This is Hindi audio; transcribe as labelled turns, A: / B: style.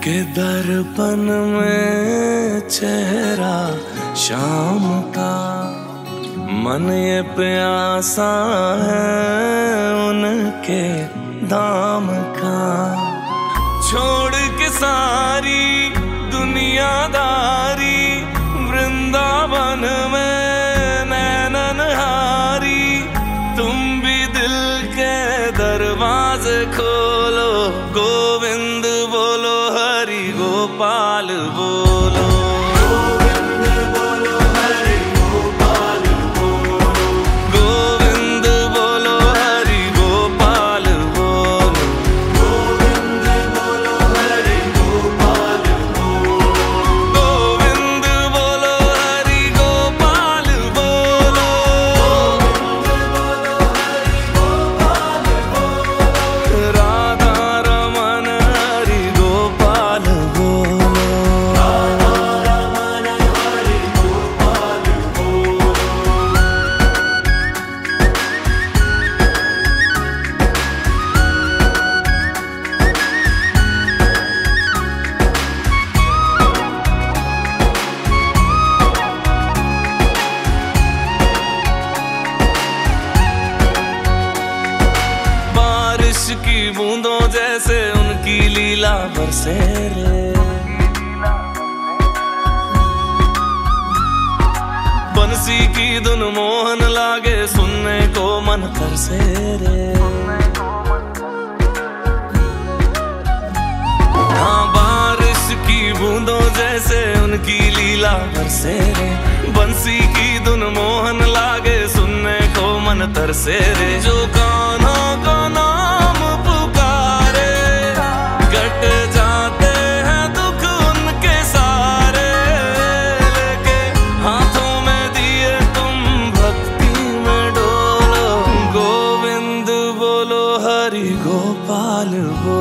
A: के दर्पण में चेहरा शाम का, मन ये प्यासा है उनके दाम का। छोड़ के सारी दुनियादारी वृंदावन में नैननहारी, तुम भी दिल के दरवाजे खोलो, गोविंद बोलो हरि गोपाल बोलो। की बूंदों जैसे उनकी लीला बरसे रे, बंसी की धुन मोहन लागे सुनने को मन तरसे रे। हाँ, बारिश की बूंदों जैसे उनकी लीला बरसे रे, बंसी की धुन मोहन लागे सुनने को मन तरसे रे। जो कान्हा का नाम पुकारे कट जाते हैं दुख उनके सारे, लेके हाथों में दिए तुम भक्ति में डोलो, गोविंद बोलो हरि गोपाल बोलो।